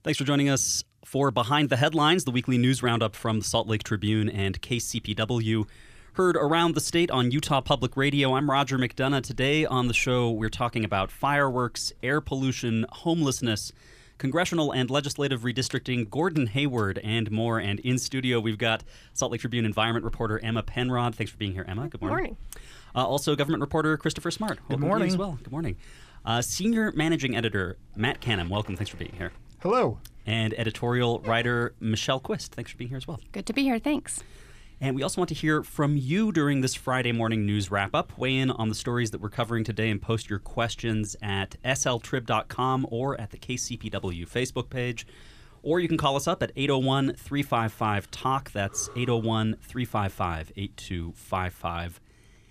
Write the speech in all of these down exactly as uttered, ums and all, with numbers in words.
Thanks for joining us for Behind the Headlines, the weekly news roundup from the Salt Lake Tribune and K C P W. Heard around the state on Utah Public Radio. I'm Roger McDonough. Today on the show, we're talking about fireworks, air pollution, homelessness, congressional and legislative redistricting, Gordon Hayward, and more. And in studio, we've got Salt Lake Tribune environment reporter Emma Penrod. Thanks for being here, Emma. Good morning. Good morning. Uh, also, government reporter Christopher Smart. Good Welcome morning. to you as well. Good morning. Uh, senior managing editor Matt Canham. Welcome. Thanks for being here. Hello. And editorial writer Michelle Quist. Thanks for being here as well. Good to be here. Thanks. And we also want to hear from you during this Friday morning news wrap-up. Weigh in on the stories that we're covering today and post your questions at S L trib dot com or at the K C P W Facebook page. Or you can call us up at eight oh one, three five five, talk. That's eight oh one, three five five, eight two five five.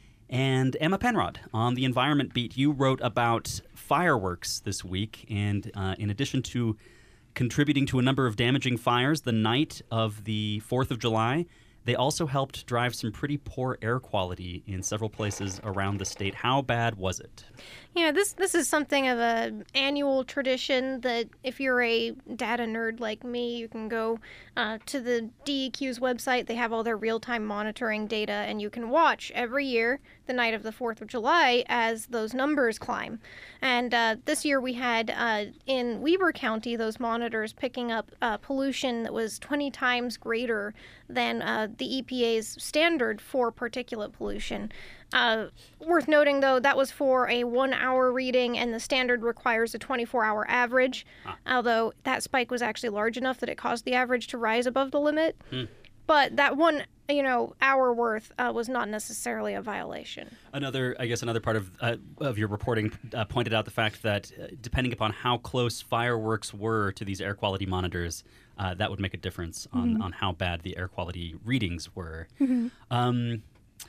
And Emma Penrod, on the Environment Beat, you wrote about fireworks this week. And uh, in addition to contributing to a number of damaging fires the night of the fourth of July, they also helped drive some pretty poor air quality in several places around the state. How bad was it? Yeah, this this is something of an annual tradition that if you're a data nerd like me, you can go uh, to the D E Q's website. They have all their real-time monitoring data, and you can watch every year the night of the fourth of July as those numbers climb. And uh, this year we had uh, in Weber County those monitors picking up uh, pollution that was twenty times greater than uh, the E P A's standard for particulate pollution. Uh, worth noting, though, that was for a one-hour reading, and the standard requires a twenty-four hour average, ah. although that spike was actually large enough that it caused the average to rise above the limit. Hmm. But that one, you know, hour worth uh, was not necessarily a violation. Another, I guess, another part of uh, of your reporting uh, pointed out the fact that uh, depending upon how close fireworks were to these air quality monitors, uh, that would make a difference on, mm-hmm. on how bad the air quality readings were. Mm-hmm. Um,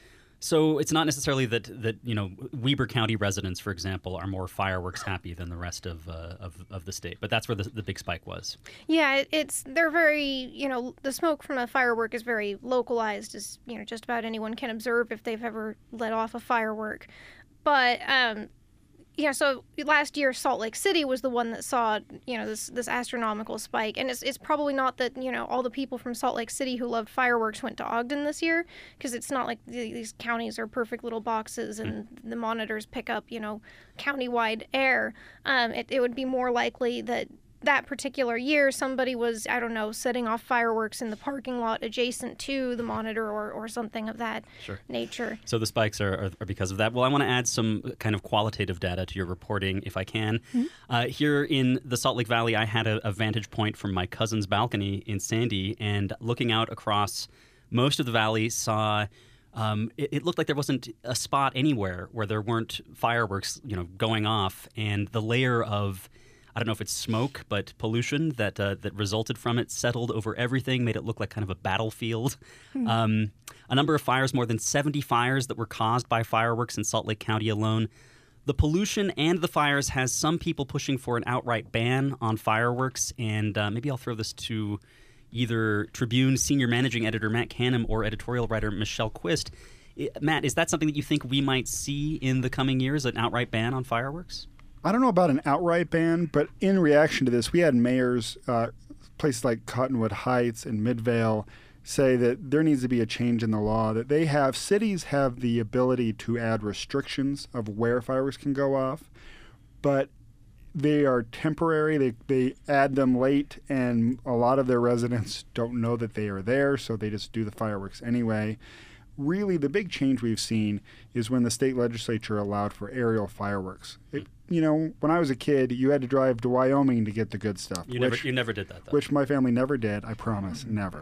so it's not necessarily that, that you know Weber County residents, for example, are more fireworks happy than the rest of uh, of, of the state, but that's where the, the big spike was. Yeah, it's they're very you know the smoke from a firework is very localized, as you know just about anyone can observe if they've ever let off a firework. But um, yeah, so last year Salt Lake City was the one that saw you know this this astronomical spike, and it's it's probably not that you know all the people from Salt Lake City who loved fireworks went to Ogden this year, because it's not like the, these counties are perfect little boxes and the monitors pick up you know countywide air. Um, it it would be more likely that that particular year somebody was I don't know setting off fireworks in the parking lot adjacent to the monitor or, or something of that sure. nature. So the spikes are, are, are because of that. Well, I want to add some kind of qualitative data to your reporting if I can. Mm-hmm. Uh, here in the Salt Lake Valley, I had a, a vantage point from my cousin's balcony in Sandy, and looking out across most of the valley saw Um, it, it looked like there wasn't a spot anywhere where there weren't fireworks, you know, going off, and the layer of I don't know if it's smoke, but pollution that uh, that resulted from it settled over everything, made it look like kind of a battlefield. Hmm. Um, a number of fires, more than seventy fires that were caused by fireworks in Salt Lake County alone. The pollution and the fires has some people pushing for an outright ban on fireworks, and uh, maybe I'll throw this to either Tribune senior managing editor Matt Canham or editorial writer Michelle Quist. Matt, is that something that you think we might see in the coming years, an outright ban on fireworks? I don't know about an outright ban, but in reaction to this, we had mayors, uh, places like Cottonwood Heights and Midvale, say that there needs to be a change in the law, that they have, cities have the ability to add restrictions of where fireworks can go off, but they are temporary. They, they add them late, and a lot of their residents don't know that they are there, so they just do the fireworks anyway. Really, the big change we've seen is when the state legislature allowed for aerial fireworks. It, you know, when I was a kid, you had to drive to Wyoming to get the good stuff. You which, never, you never did that, though. Which my family never did, I promise, never.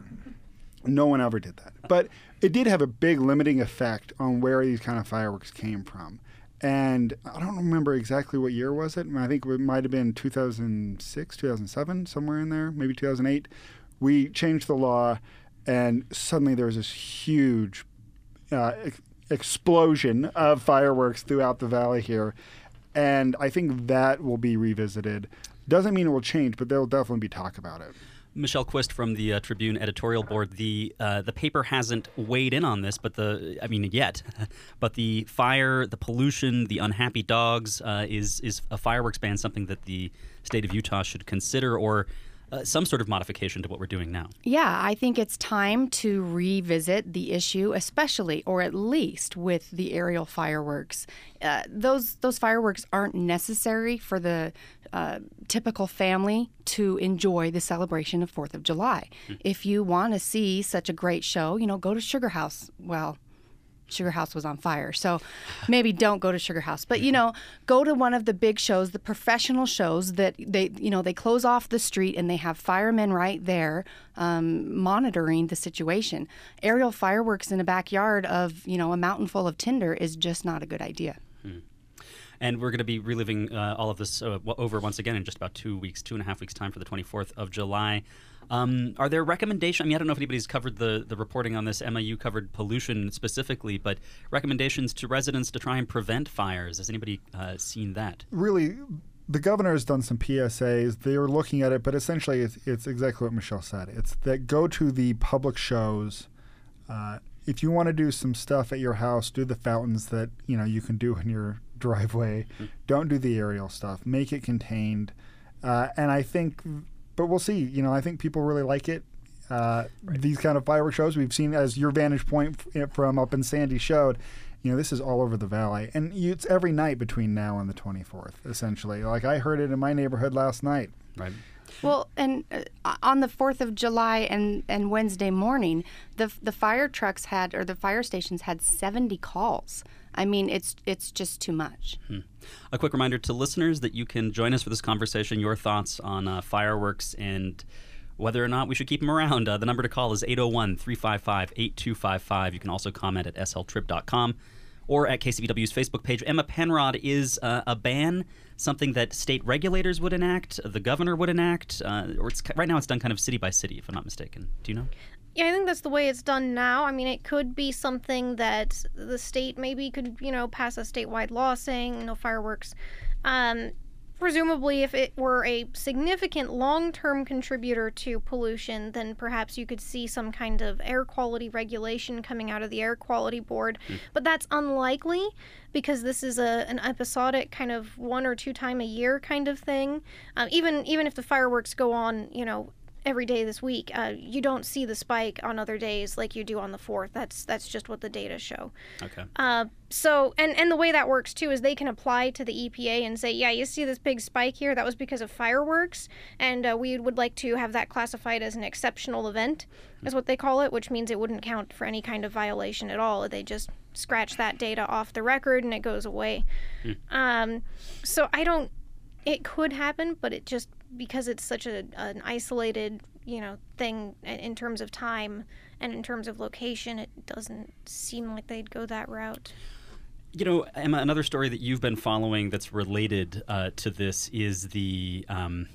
No one ever did that. But it did have a big limiting effect on where these kind of fireworks came from. And I don't remember exactly what year was it. I think it might have been two thousand six, two thousand seven, somewhere in there, maybe two thousand eight. We changed the law, and suddenly there was this huge uh, ex- explosion of fireworks throughout the valley here. And I think that will be revisited. Doesn't mean it will change, but there will definitely be talk about it. Michelle Quist from the uh, Tribune editorial board. The uh, the paper hasn't weighed in on this, but the I mean yet, but the fire, the pollution, the unhappy dogs uh, is is a fireworks ban something that the state of Utah should consider, or uh, some sort of modification to what we're doing now. Yeah, I think it's time to revisit the issue, especially or at least with the aerial fireworks. Uh, those those fireworks aren't necessary for the uh, typical family to enjoy the celebration of fourth of July. Mm. If you want to see such a great show, you know, go to Sugar House. Well, Sugar House was on fire, so maybe don't go to Sugar House. But, you know, go to one of the big shows, the professional shows that they, you know, they close off the street and they have firemen right there um, monitoring the situation. Aerial fireworks in a backyard of, you know, a mountain full of tinder is just not a good idea. Hmm. And we're going to be reliving uh, all of this uh, over once again in just about two weeks, two and a half weeks' time for the twenty-fourth of July. Um, are there recommendations? I mean, I don't know if anybody's covered the, the reporting on this. M I U covered pollution specifically, but recommendations to residents to try and prevent fires. Has anybody uh, seen that? Really, the governor has done some P S As. They are looking at it, but essentially it's, it's exactly what Michelle said. It's that go to the public shows. Uh, if you want to do some stuff at your house, do the fountains that you know you can do in your driveway. Mm-hmm. Don't do the aerial stuff. Make it contained. Uh, and I think... But we'll see. You know, I think people really like it. Uh, right. These kind of fireworks shows we've seen, as your vantage point from up in Sandy showed, you know, this is all over the valley. And you, it's every night between now and the twenty-fourth, essentially. Like I heard it in my neighborhood last night. Right. Well, and uh, on the fourth of July and, and Wednesday morning, the the fire trucks had, or the fire stations had seventy calls. I mean, it's it's just too much. Hmm. A quick reminder to listeners that you can join us for this conversation, your thoughts on uh, fireworks and whether or not we should keep them around. Uh, the number to call is eight oh one, three five five, eight two five five. You can also comment at s l trip dot com or at K C B W's Facebook page. Emma Penrod, is uh, a ban something that state regulators would enact, the governor would enact, uh, or it's, right now it's done kind of city by city, if I'm not mistaken. Do you know? Yeah, I think that's the way it's done now. I mean, it could be something that the state maybe could, you know, pass a statewide law saying no fireworks. Um, presumably, if it were a significant long-term contributor to pollution, then perhaps you could see some kind of air quality regulation coming out of the Air Quality Board. Mm. But that's unlikely because this is a an episodic kind of one or two time a year kind of thing. Um, even even if the fireworks go on, you know, every day this week, uh, you don't see the spike on other days like you do on the fourth. That's that's just what the data show. Okay. Uh, so, and, and the way that works, too, is they can apply to the E P A and say, yeah, you see this big spike here? That was because of fireworks, and uh, we would like to have that classified as an exceptional event, is what they call it, which means it wouldn't count for any kind of violation at all. They just scratch that data off the record, and it goes away. Mm. Um, so I don't... It could happen, but it just... because it's such a an isolated, you know, thing in terms of time and in terms of location, it doesn't seem like they'd go that route. You know, Emma, another story that you've been following that's related uh, to this is the um,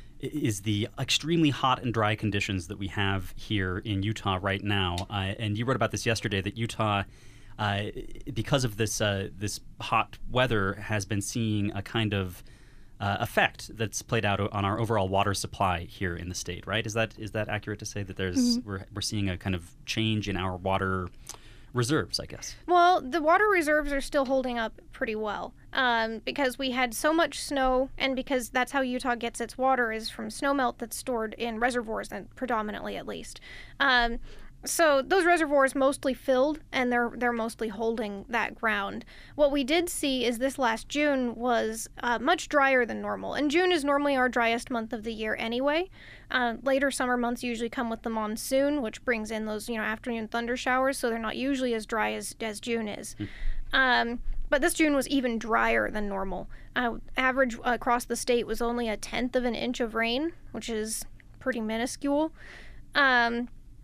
is the extremely hot and dry conditions that we have here in Utah right now. Uh, and you wrote about this yesterday, that Utah, uh, because of this uh, this hot weather, has been seeing a kind of Uh, effect that's played out on our overall water supply here in the state, right? Is that is that accurate to say that there's mm-hmm. we're we're seeing a kind of change in our water reserves, I guess? Well, the water reserves are still holding up pretty well um, because we had so much snow, and because that's how Utah gets its water, is from snowmelt that's stored in reservoirs, and predominantly at least. Um, So those reservoirs mostly filled, and they're they're mostly holding that ground. What we did see is this last June was uh, much drier than normal, and June is normally our driest month of the year anyway. Uh, later summer months usually come with the monsoon, which brings in those you know afternoon thunder showers, so they're not usually as dry as as June is. Mm. Um, but this June was even drier than normal. Uh, average uh, across the state was only a tenth of an inch of rain, which is pretty minuscule. Um,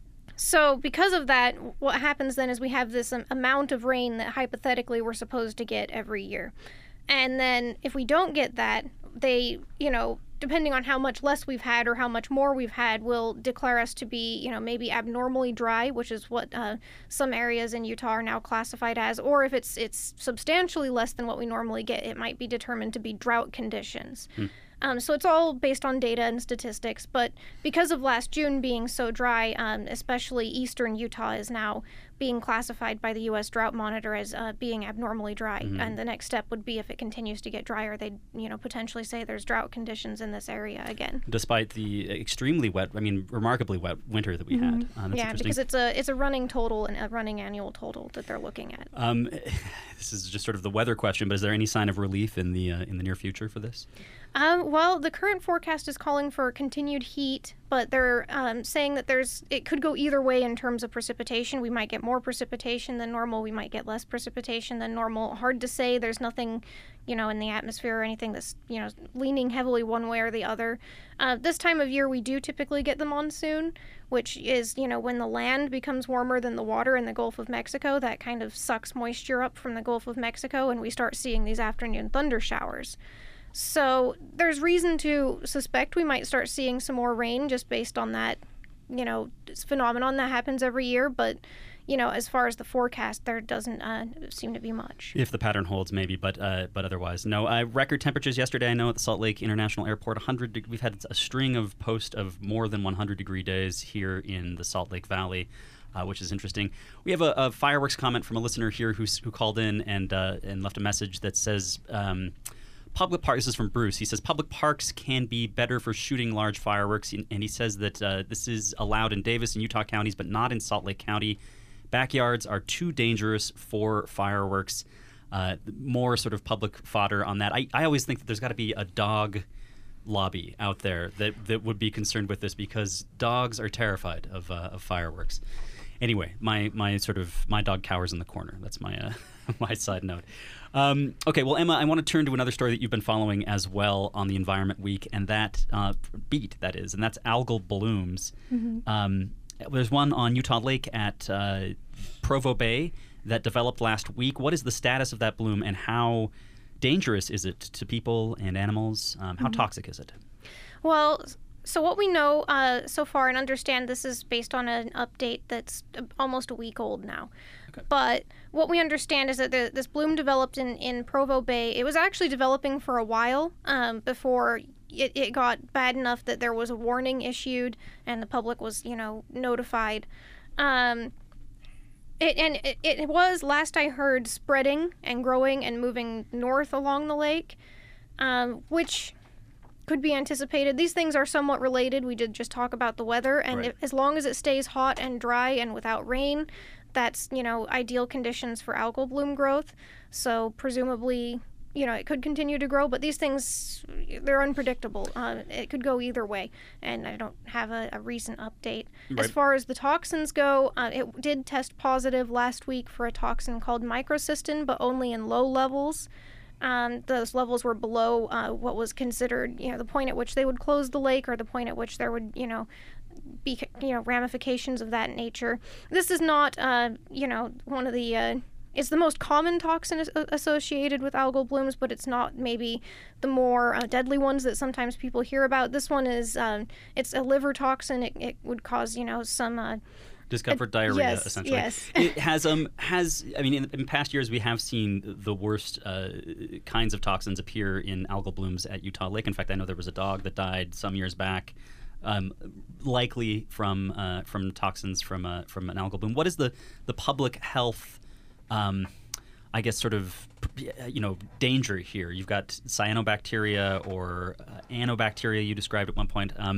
So because of that, what happens then is we have this um, amount of rain that hypothetically we're supposed to get every year. And then if we don't get that, they, you know, depending on how much less we've had or how much more we've had, will declare us to be, you know, maybe abnormally dry, which is what uh, some areas in Utah are now classified as. Or if it's it's substantially less than what we normally get, it might be determined to be drought conditions. Hmm. Um, so it's all based on data and statistics. But because of last June being so dry, um, especially eastern Utah is now being classified by the U S Drought Monitor as uh, being abnormally dry. Mm-hmm. And the next step would be, if it continues to get drier, they'd you know potentially say there's drought conditions in this area again. Despite the extremely wet, I mean, remarkably wet winter that we mm-hmm. had. Uh, that's yeah, because it's a it's a running total and a running annual total that they're looking at. Um, this is just sort of the weather question, but is there any sign of relief in the uh, in the near future for this? Um, well, the current forecast is calling for continued heat, but they're um, saying that there's it could go either way in terms of precipitation. We might get more precipitation than normal. We might get less precipitation than normal. Hard to say. There's nothing, you know, in the atmosphere or anything that's, you know, leaning heavily one way or the other. Uh, this time of year, we do typically get the monsoon, which is, you know, when the land becomes warmer than the water in the Gulf of Mexico. That kind of sucks moisture up from the Gulf of Mexico, and we start seeing these afternoon thunder showers. So there's reason to suspect we might start seeing some more rain just based on that, you know, phenomenon that happens every year. But, you know, as far as the forecast, there doesn't uh, seem to be much. If the pattern holds, maybe, but uh, but otherwise, no. Uh, record temperatures yesterday, I know, at the Salt Lake International Airport. one hundred. De- we've had a string of post of more than one hundred degree days here in the Salt Lake Valley. Uh, which is interesting. We have a, a fireworks comment from a listener here who's, who called in and uh, and left a message that says, um, public parks, this is from Bruce, he says, public parks can be better for shooting large fireworks, and he says that uh, this is allowed in Davis and Utah counties, but not in Salt Lake County. Backyards are too dangerous for fireworks. Uh, more sort of public fodder on that. I, I always think that there's got to be a dog lobby out there that, that would be concerned with this, because dogs are terrified of, uh, of fireworks. Anyway, my my sort of my dog cowers in the corner. That's my uh, my side note. Um, okay, well, Emma, I want to turn to another story that you've been following as well on the Environment Week, and that uh, beat that is, and that's algal blooms. Mm-hmm. Um, there's one on Utah Lake at uh, Provo Bay that developed last week. What is the status of that bloom, and how dangerous is it to people and animals? Um, how mm-hmm. toxic is it? Well, so what we know uh, so far, and understand this is based on an update that's almost a week old now. Okay. But what we understand is that the, this bloom developed in, in Provo Bay. It was actually developing for a while um, before it, it got bad enough that there was a warning issued and the public was, you know, notified. Um, it, and it, it was, last I heard, spreading and growing and moving north along the lake, um, which could be anticipated. These things are somewhat related. We did just talk about the weather, and right. if, as long as it stays hot and dry and without rain, that's, you know, ideal conditions for algal bloom growth. So presumably, you know, it could continue to grow, but these things, they're unpredictable. Uh, it could go either way, and I don't have a, a recent update. Right. As far as the toxins go, uh, it did test positive last week for a toxin called microcystin, but only in low levels. Um, those levels were below uh, what was considered, you know, the point at which they would close the lake, or the point at which there would, you know, be, you know, ramifications of that nature. This is not, uh, you know, one of the, uh, it's the most common toxin as- associated with algal blooms, but it's not maybe the more uh, deadly ones that sometimes people hear about. This one is, um, it's a liver toxin. It, it would cause, you know, some... Uh, discomfort, uh, diarrhea, yes, essentially. Yes. It has um has I mean in, in past years we have seen the worst uh, kinds of toxins appear in algal blooms at Utah Lake. In fact, I know there was a dog that died some years back, um, likely from uh, from toxins from uh, from an algal bloom. What is the the public health, um, I guess, sort of, you know, danger here? You've got cyanobacteria or uh, anobacteria you described at one point. Um,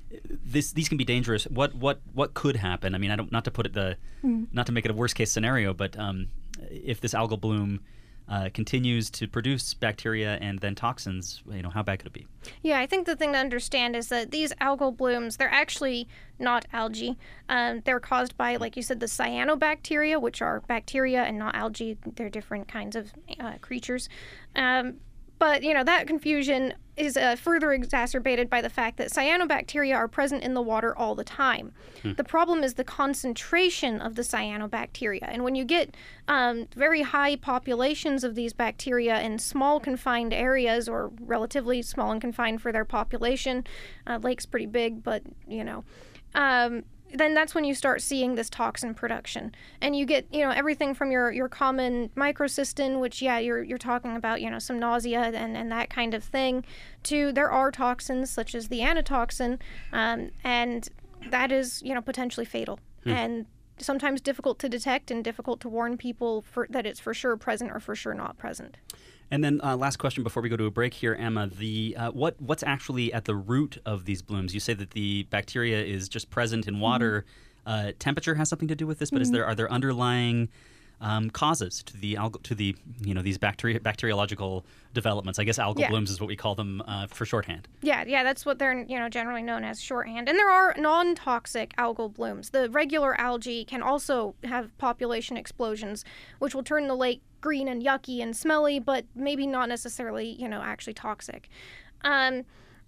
This these can be dangerous. What what what could happen? I mean, I don't not to put it the mm. not to make it a worst case scenario, but um, if this algal bloom uh, continues to produce bacteria and then toxins, you know, how bad could it be? Yeah, I think the thing to understand is that these algal blooms, they're actually not algae. Um, they're caused by, like you said, the cyanobacteria, which are bacteria and not algae. They're different kinds of uh, creatures. Um, But, you know, that confusion is uh, further exacerbated by the fact that cyanobacteria are present in the water all the time. Hmm. The problem is the concentration of the cyanobacteria. And when you get um, very high populations of these bacteria in small confined areas, or relatively small and confined for their population, uh, lake's pretty big, but, you know, um, then that's when you start seeing this toxin production. And you get, you know, everything from your, your common microcystin, which, yeah, you're you're talking about, you know, some nausea and, and that kind of thing, to there are toxins such as the anatoxin, um, and that is, you know, potentially fatal. Hmm. And sometimes difficult to detect and difficult to warn people for, that it's for sure present or for sure not present. And then uh, last question before we go to a break here, Emma, the uh, what what's actually at the root of these blooms? You say that the bacteria is just present in water. Mm-hmm. Uh, temperature has something to do with this, but mm-hmm. is there are there underlying um, causes to the algal to the you know these bacteria bacteriological developments? I guess algal yeah. blooms is what we call them uh, for shorthand. Yeah, yeah, that's what they're you know generally known as shorthand. And there are non-toxic algal blooms. The regular algae can also have population explosions, which will turn the lake green and yucky and smelly, but maybe not necessarily, you know, actually toxic. Um,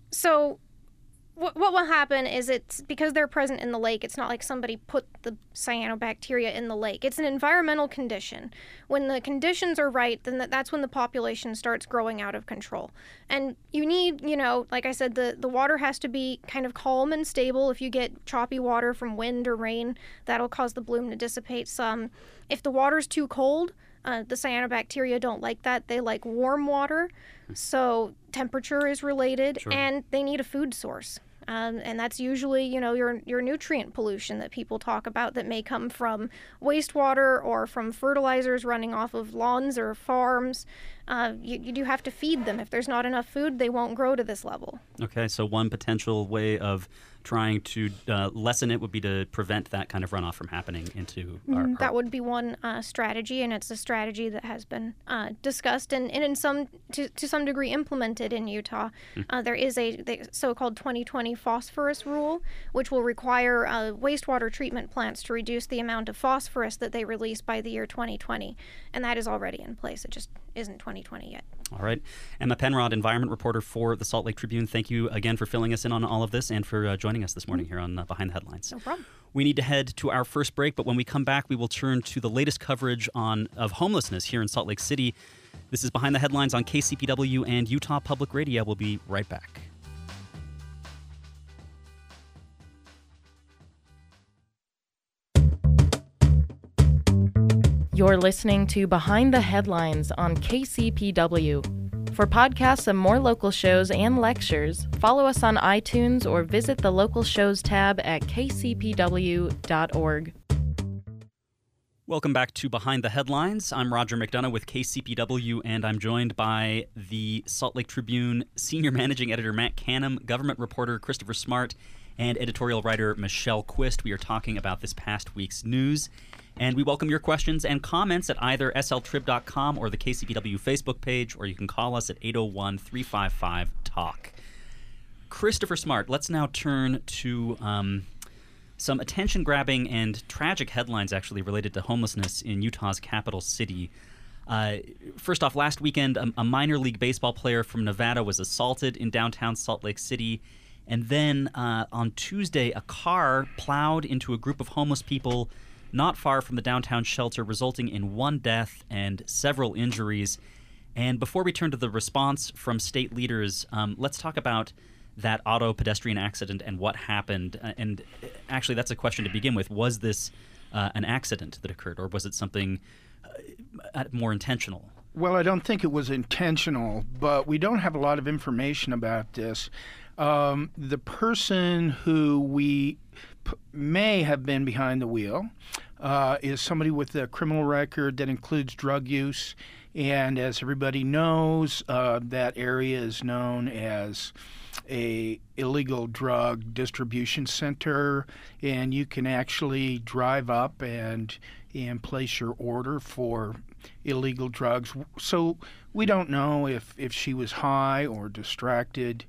so what what will happen is it's because they're present in the lake, it's not like somebody put the cyanobacteria in the lake. It's an environmental condition. When the conditions are right, then that's when the population starts growing out of control. And you need, you know, like I said, the, the water has to be kind of calm and stable. If you get choppy water from wind or rain, that'll cause the bloom to dissipate some. If the water's too cold, Uh, the cyanobacteria don't like that. They like warm water, so temperature is related, sure. and they need a food source. Um, and that's usually, you know, your your nutrient pollution that people talk about that may come from wastewater or from fertilizers running off of lawns or farms. Uh, you, you do have to feed them. If there's not enough food, they won't grow to this level. Okay, so one potential way of trying to uh, lessen it would be to prevent that kind of runoff from happening into our... Mm, that would be one uh, strategy, and it's a strategy that has been uh, discussed and, and in some to, to some degree implemented in Utah. Mm. Uh, there is a the so-called twenty twenty phosphorus rule, which will require uh, wastewater treatment plants to reduce the amount of phosphorus that they release by the year twenty twenty, and that is already in place. It just isn't twenty twenty yet. All right. Emma Penrod, environment reporter for the Salt Lake Tribune, thank you again for filling us in on all of this and for uh, joining us this morning here on uh, Behind the Headlines. No problem. We need to head to our first break, but when we come back, we will turn to the latest coverage on of homelessness here in Salt Lake City. This is Behind the Headlines on K C P W and Utah Public Radio. We'll be right back. You're listening to Behind the Headlines on K C P W. For podcasts of more local shows and lectures, follow us on iTunes or visit the local shows tab at k c p w dot org. Welcome back to Behind the Headlines. I'm Roger McDonough with K C P W, and I'm joined by the Salt Lake Tribune Senior Managing Editor Matt Canham, government reporter Christopher Smart, and editorial writer Michelle Quist. We are talking about this past week's news, and we welcome your questions and comments at either s l trib dot com or the K C P W Facebook page, or you can call us at eight oh one, three five five, talk. Christopher Smart, let's now turn to um, some attention-grabbing and tragic headlines actually related to homelessness in Utah's capital city. Uh, first off, last weekend, a, a minor league baseball player from Nevada was assaulted in downtown Salt Lake City. And then uh, on Tuesday, a car plowed into a group of homeless people not far from the downtown shelter, resulting in one death and several injuries. And before we turn to the response from state leaders, um, let's talk about that auto pedestrian accident and what happened. Uh, and actually, that's a question to begin with. Was this uh, an accident that occurred, or was it something uh, more intentional? Well, I don't think it was intentional, but we don't have a lot of information about this. Um, the person who we p- may have been behind the wheel uh, is somebody with a criminal record that includes drug use. And as everybody knows, uh, that area is known as a illegal drug distribution center, and you can actually drive up and and place your order for illegal drugs. So we don't know if, if she was high or distracted.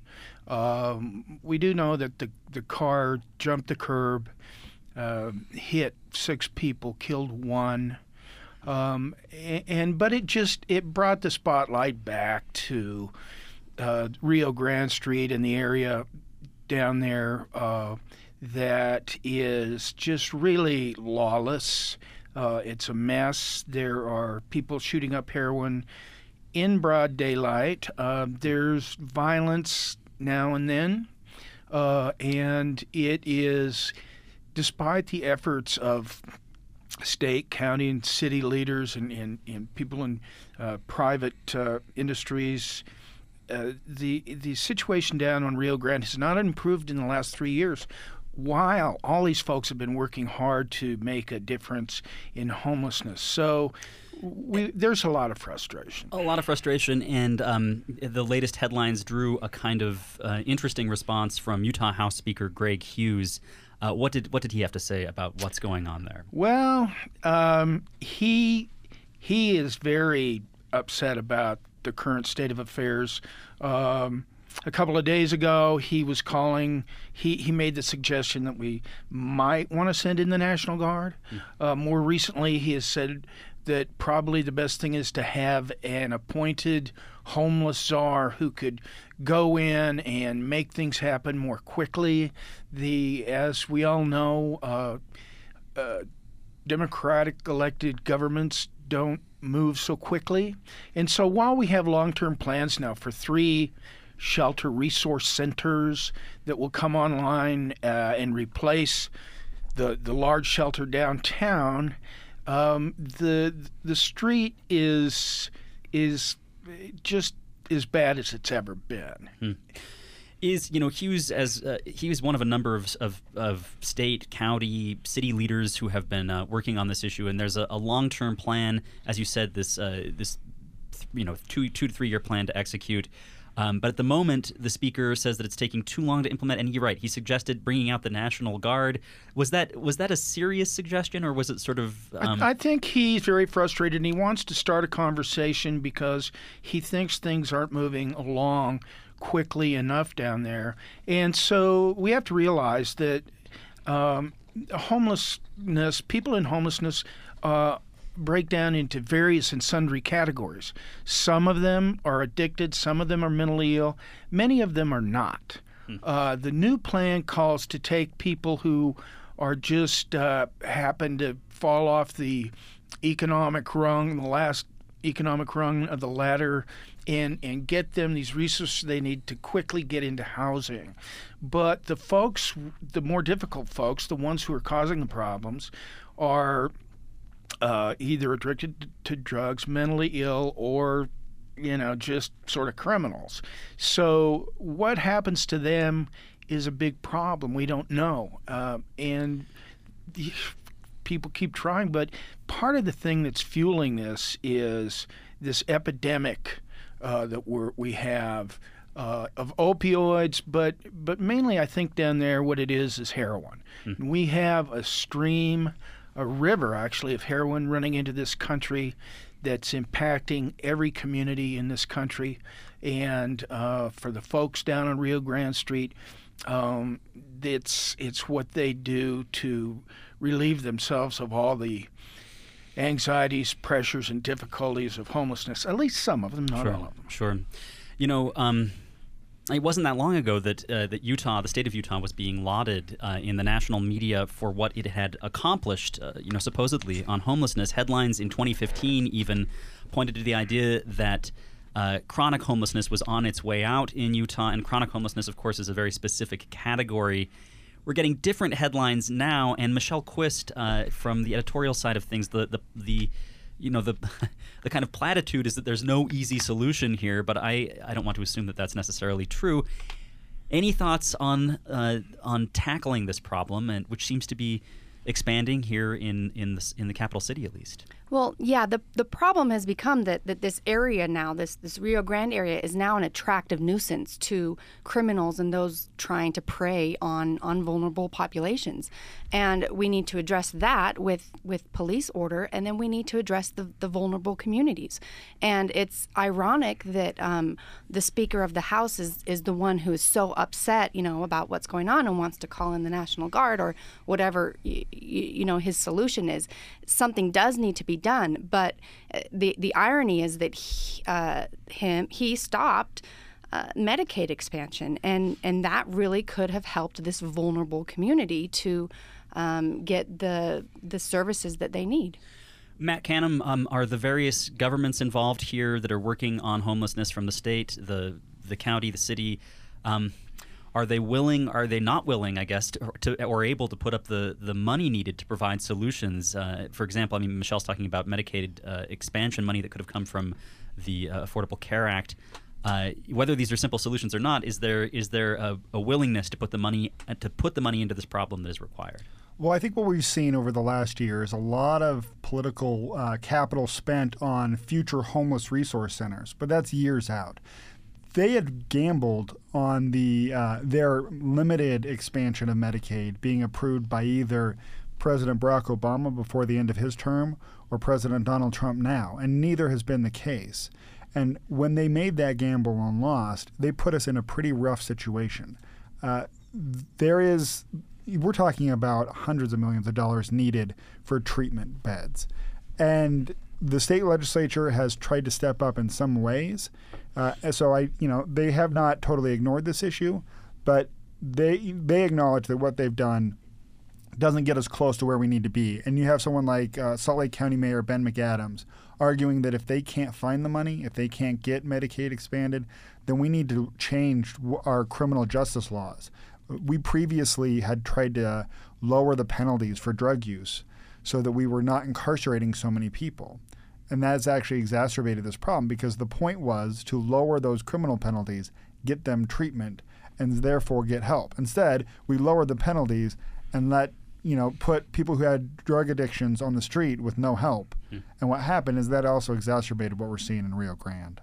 Um, we do know that the, the car jumped the curb, uh, hit six people, killed one. Um, and, and but it just it brought the spotlight back to uh, Rio Grande Street and the area down there uh, that is just really lawless. Uh, it's a mess. There are people shooting up heroin in broad daylight. Uh, there's violence now and then, uh, and it is despite the efforts of state, county, and city leaders and, and, and people in uh, private uh, industries, uh, the the situation down on Rio Grande has not improved in the last three years. While all these folks have been working hard to make a difference in homelessness. So we, there's a lot of frustration. A lot of frustration, and um, the latest headlines drew a kind of uh, interesting response from Utah House Speaker Greg Hughes. Uh, what did what did he have to say about what's going on there? Well, um, he he is very upset about the current state of affairs. Um, A couple of days ago, he was calling, he, he made the suggestion that we might want to send in the National Guard. Mm. Uh, more recently, he has said that probably the best thing is to have an appointed homeless czar who could go in and make things happen more quickly. The, as we all know, uh, uh, Democratic elected governments don't move so quickly. And so while we have long-term plans now for three shelter resource centers that will come online uh, and replace the the large shelter downtown, um, the the street is is just as bad as it's ever been. Hmm. Is you know Hughes as uh, he was one of a number of, of of state, county, city leaders who have been uh, working on this issue, and there's a, a long-term plan, as you said, this uh, this you know two two to three year plan to execute. Um, but at the moment, the speaker says that it's taking too long to implement, and you're right. He suggested bringing out the National Guard. Was that was that a serious suggestion, or was it sort of? Um... I, I think he's very frustrated, and he wants to start a conversation because he thinks things aren't moving along quickly enough down there. And so we have to realize that um, homelessness, people in homelessness, Uh, break down into various and sundry categories. Some of them are addicted, some of them are mentally ill, many of them are not. Hmm. Uh, the new plan calls to take people who are just uh, happen to fall off the economic rung, the last economic rung of the ladder, and, and get them these resources they need to quickly get into housing. But the folks, the more difficult folks, the ones who are causing the problems, are Uh, either addicted to drugs, mentally ill, or, you know, just sort of criminals. So what happens to them is a big problem. We don't know. Uh, and the, people keep trying. But part of the thing that's fueling this is this epidemic uh, that we're, we have uh, of opioids, but, but mainly I think down there what it is is heroin. Mm. We have a stream a river, actually, of heroin running into this country that's impacting every community in this country. And uh, for the folks down on Rio Grande Street, um, it's it's what they do to relieve themselves of all the anxieties, pressures, and difficulties of homelessness. At least some of them, not sure, all of them. Sure. You know, um, it wasn't that long ago that uh, that Utah, the state of Utah, was being lauded uh, in the national media for what it had accomplished, uh, you know, supposedly on homelessness. Headlines in twenty fifteen even pointed to the idea that uh, chronic homelessness was on its way out in Utah, and chronic homelessness, of course, is a very specific category. We're getting different headlines now, and Michelle Quist, uh, from the editorial side of things, the the, the you know, the the kind of platitude is that there's no easy solution here, but I, I don't want to assume that that's necessarily true. Any thoughts on uh, on tackling this problem, and which seems to be expanding here in in the, in the capital city, at least? Well, yeah, the the problem has become that, that this area now, this this Rio Grande area, is now an attractive nuisance to criminals and those trying to prey on, on vulnerable populations. And we need to address that with, with police order, and then we need to address the, the vulnerable communities. And it's ironic that um, the Speaker of the House is, is the one who is so upset, you know, about what's going on and wants to call in the National Guard or whatever, you, you know, his solution is. Something does need to be done, but the the irony is that he, uh, him he stopped uh, Medicaid expansion, and and that really could have helped this vulnerable community to um, get the the services that they need. Matt Canham, um, are the various governments involved here that are working on homelessness, from the state, the the county, the city? Um, are they willing, are they not willing, I guess, to, to or able to put up the, the money needed to provide solutions? Uh, for example, I mean, Michelle's talking about Medicaid uh, expansion money that could have come from the uh, Affordable Care Act. Uh, whether these are simple solutions or not, is there is there a, a willingness to put the money uh, to put the money into this problem that is required? Well, I think what we've seen over the last year is a lot of political uh, capital spent on future homeless resource centers, but that's years out. They had gambled on the uh, their limited expansion of Medicaid being approved by either President Barack Obama before the end of his term or President Donald Trump now, and neither has been the case. And when they made that gamble and lost, they put us in a pretty rough situation. Uh, there is... We're talking about hundreds of millions of dollars needed for treatment beds. And the state legislature has tried to step up in some ways. Uh, so I, you know, they have not totally ignored this issue, but they they acknowledge that what they've done doesn't get us close to where we need to be. And you have someone like uh, Salt Lake County Mayor Ben McAdams arguing that if they can't find the money, if they can't get Medicaid expanded, then we need to change our criminal justice laws. We previously had tried to lower the penalties for drug use so that we were not incarcerating so many people. And that has actually exacerbated this problem because the point was to lower those criminal penalties, get them treatment, and therefore get help. Instead, we lowered the penalties and let, you know, put people who had drug addictions on the street with no help. Mm. And what happened is that also exacerbated what we're seeing in Rio Grande.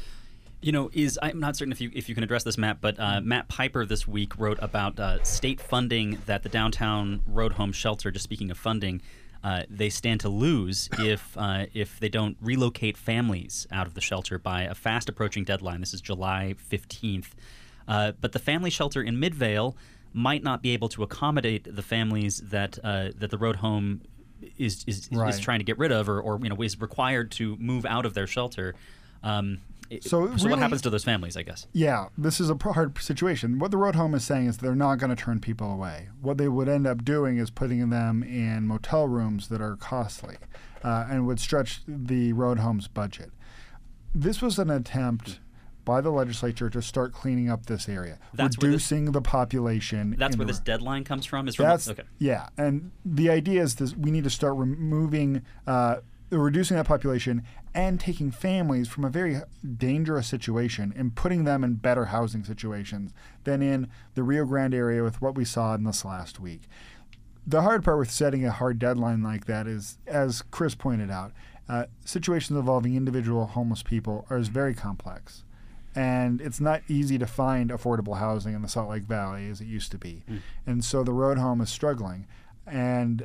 You know, is I'm not certain if you if you can address this, Matt, but uh, Matt Piper this week wrote about uh, state funding that the downtown road home shelter, just speaking of funding, uh, they stand to lose if uh, if they don't relocate families out of the shelter by a fast approaching deadline. This is July fifteenth. Uh, but the family shelter in Midvale might not be able to accommodate the families that uh, that the road home is is, right. is trying to get rid of, or, or you know is required to move out of their shelter. Um, So, so really, what happens to those families, I guess? Yeah, this is a hard situation. What the road home is saying is they're not going to turn people away. What they would end up doing is putting them in motel rooms that are costly uh, and would stretch the road home's budget. This was an attempt by the legislature to start cleaning up this area, that's reducing this, the population. That's where the, this deadline comes from? Is from that's, okay. Yeah, and the idea is this, we need to start removing uh, reducing that population and taking families from a very dangerous situation and putting them in better housing situations than in the Rio Grande area with what we saw in this last week. The hard part with setting a hard deadline like that is, as Chris pointed out, uh, situations involving individual homeless people are very complex. And it's not easy to find affordable housing in the Salt Lake Valley as it used to be. Mm. And so the road home is struggling. And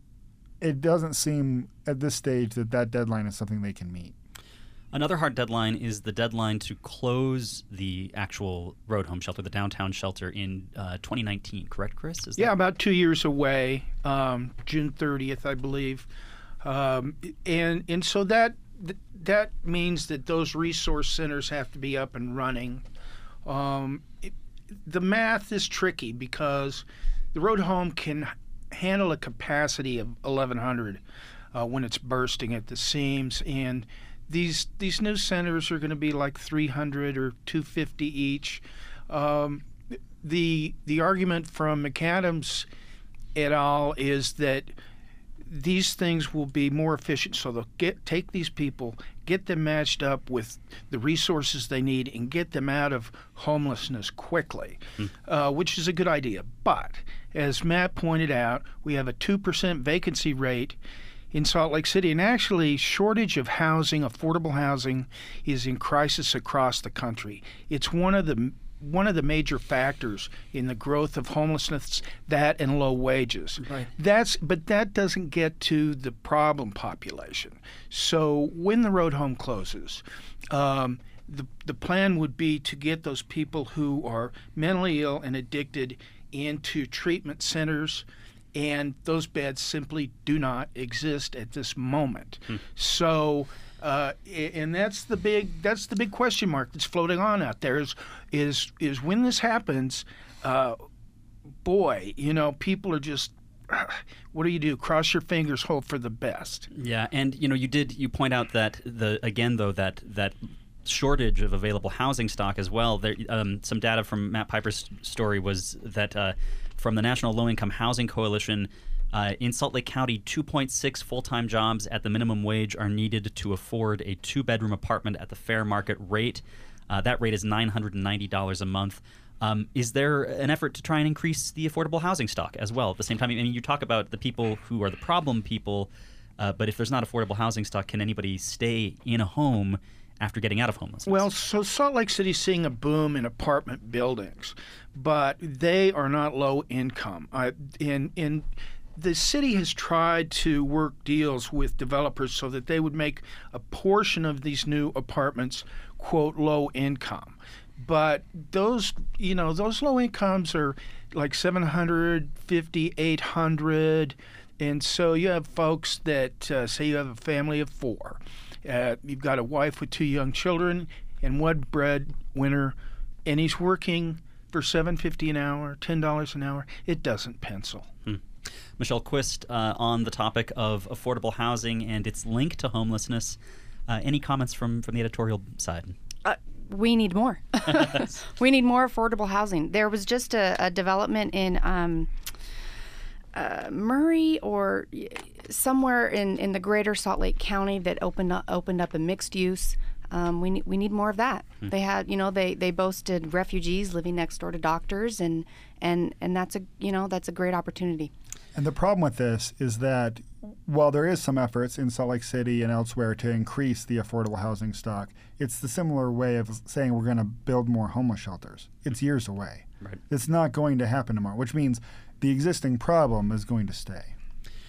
it doesn't seem at this stage that that deadline is something they can meet. Another hard deadline is the deadline to close the actual road home shelter, the downtown shelter, in uh, twenty nineteen, correct, Chris? Is yeah, that... about two years away, um, June thirtieth, I believe. Um, and and so that that means that those resource centers have to be up and running. Um, it, the math is tricky because the road home can handle a capacity of eleven hundred uh, when it's bursting at the seams, and these these new centers are going to be like three hundred or two hundred fifty each. Um, the the argument from McAdams et al. Is that these things will be more efficient, so they'll get take these people, get them matched up with the resources they need, and get them out of homelessness quickly, mm. uh, which is a good idea. But as Matt pointed out, we have a two percent vacancy rate in Salt Lake City, and actually shortage of housing, affordable housing, is in crisis across the country. It's one of the one of the major factors in the growth of homelessness, that and low wages. Right. That's but that doesn't get to the problem population. So when the road home closes, um, the the plan would be to get those people who are mentally ill and addicted into treatment centers, and those beds simply do not exist at this moment. Hmm. So. Uh, and that's the big that's the big question mark that's floating on out there is is is when this happens, uh, boy, you know, people are just, what do you do? Cross your fingers, hope for the best. Yeah, and you know, you did you point out that the again though that that shortage of available housing stock as well. There, um, some data from Matt Piper's story was that uh, from the National Low Income Housing Coalition, uh, in Salt Lake County, two point six full-time jobs at the minimum wage are needed to afford a two-bedroom apartment at the fair market rate. Uh, that rate is nine hundred ninety dollars a month. Um, is there an effort to try and increase the affordable housing stock as well at the same time? I mean, you talk about the people who are the problem people, uh, but if there's not affordable housing stock, can anybody stay in a home after getting out of homelessness? Well, so Salt Lake City's seeing a boom in apartment buildings, but they are not low income. Uh, in in the city has tried to work deals with developers so that they would make a portion of these new apartments, quote, low income. But those, you know, those low incomes are like seven hundred fifty, eight hundred, and so you have folks that uh, say you have a family of four. Uh, you've got a wife with two young children and one breadwinner, and he's working for seven dollars and fifty cents an hour, ten dollars an hour. It doesn't pencil. Hmm. Michelle Quist, uh, on the topic of affordable housing and its link to homelessness. Uh, any comments from, from the editorial side? Uh, we need more. We need more affordable housing. There was just a, a development in um, uh, Murray or somewhere in, in the greater Salt Lake County that opened up, opened up a mixed use. Um, we need we need more of that. Hmm. They had, you know, they, they boasted refugees living next door to doctors, and and and that's a you know that's a great opportunity. And the problem with this is that while there is some efforts in Salt Lake City and elsewhere to increase the affordable housing stock, it's the similar way of saying we're going to build more homeless shelters. It's years away. Right. It's not going to happen tomorrow, which means the existing problem is going to stay.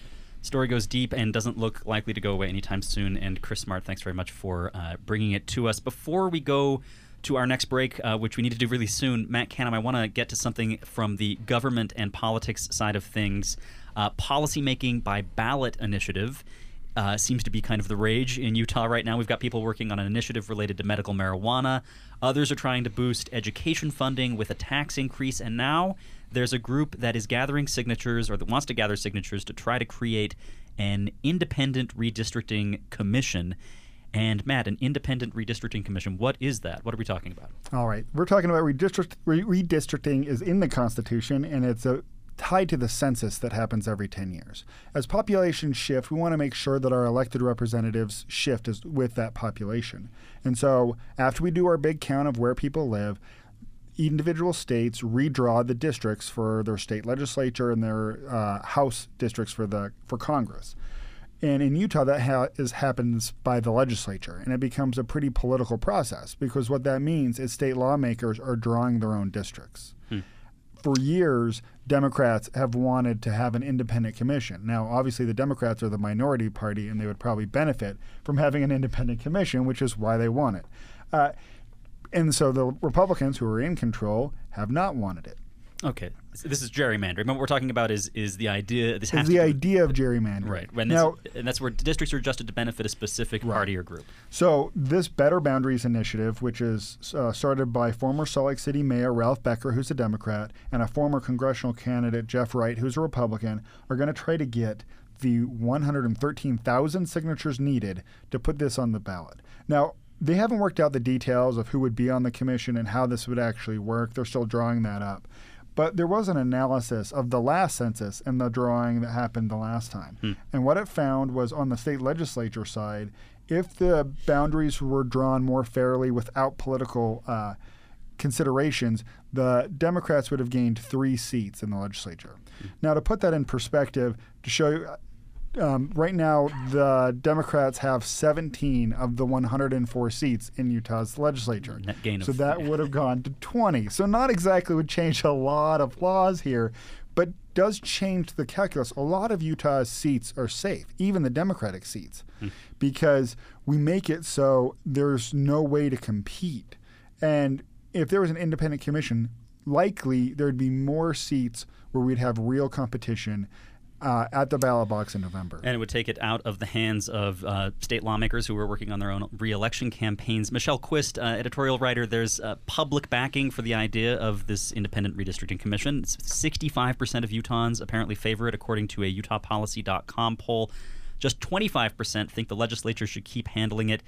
Story goes deep and doesn't look likely to go away anytime soon. And Chris Smart, thanks very much for uh, bringing it to us. Before we go to our next break, uh, which we need to do really soon, Matt Canham, I want to get to something from the government and politics side of things. Uh, policymaking by ballot initiative uh, seems to be kind of the rage in Utah right now. We've got people working on an initiative related to medical marijuana. Others are trying to boost education funding with a tax increase. And now there's a group that is gathering signatures, or that wants to gather signatures, to try to create an independent redistricting commission. And Matt, an independent redistricting commission, what is that? What are we talking about? All right. We're talking about redistrict, re- redistricting is in the Constitution, and it's a tied to the census that happens every ten years. As populations shift, we want to make sure that our elected representatives shift as, with that population. And so after we do our big count of where people live, individual states redraw the districts for their state legislature and their uh, House districts for the for Congress. And in Utah, that ha- is, happens by the legislature, and it becomes a pretty political process, because what that means is state lawmakers are drawing their own districts. Hmm. For years, Democrats have wanted to have an independent commission. Now, obviously, the Democrats are the minority party, and they would probably benefit from having an independent commission, which is why they want it. Uh, and so the Republicans, who are in control, have not wanted it. Okay, so this is gerrymandering. But what we're talking about is is the idea. This has is the to idea of gerrymandering, right? When now, this, and that's where districts are adjusted to benefit a specific right. party or group. So this Better Boundaries initiative, which is uh, started by former Salt Lake City Mayor Ralph Becker, who's a Democrat, and a former congressional candidate Jeff Wright, who's a Republican, are going to try to get the one hundred thirteen thousand signatures needed to put this on the ballot. Now, they haven't worked out the details of who would be on the commission and how this would actually work. They're still drawing that up. But there was an analysis of the last census and the drawing that happened the last time. Hmm. And what it found was, on the state legislature side, if the boundaries were drawn more fairly without political uh, considerations, the Democrats would have gained three seats in the legislature. Hmm. Now, to put that in perspective, to show you, Um, right now, the Democrats have seventeen of the one hundred four seats in Utah's legislature. Net gain of so that would have gone to twenty. So not exactly would change a lot of laws here, but does change the calculus. A lot of Utah's seats are safe, even the Democratic seats, hmm. because we make it so there's no way to compete. And if there was an independent commission, likely there'd be more seats where we'd have real competition Uh, at the ballot box in November. And it would take it out of the hands of uh, state lawmakers who were working on their own re-election campaigns. Michelle Quist, uh, editorial writer, there's uh, public backing for the idea of this independent redistricting commission. sixty-five percent of Utahns apparently favor it, according to a Utah Policy dot com poll. Just twenty-five percent think the legislature should keep handling it.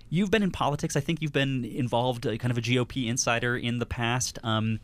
you've been in politics. I think you've been involved, uh, kind of a G O P insider in the past. Um,